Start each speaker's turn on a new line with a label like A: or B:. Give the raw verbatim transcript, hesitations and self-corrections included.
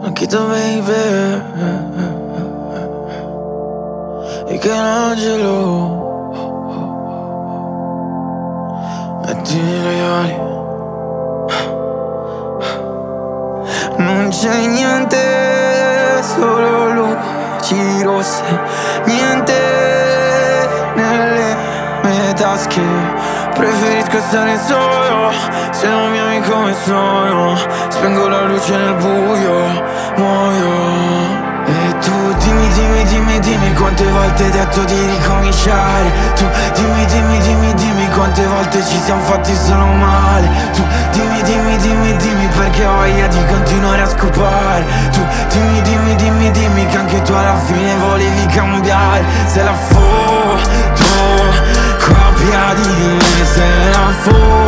A: Akita baby, Michelangelo, mettimi le ali. Non c'è niente, solo luci rosse, niente nelle mie tasche. Preferisco stare solo, se non mi ami come sono. Spengo la luce nel buio, muoio. E tu dimmi, dimmi, dimmi, dimmi quante volte hai detto di ricominciare. Tu dimmi, dimmi, dimmi, dimmi quante volte ci siamo fatti solo male. Tu dimmi, dimmi, dimmi, dimmi perché ho voglia di continuare a scopare. Tu dimmi, dimmi, dimmi, dimmi che anche tu alla fine volevi cambiare. Se la foto copia di me, se la foto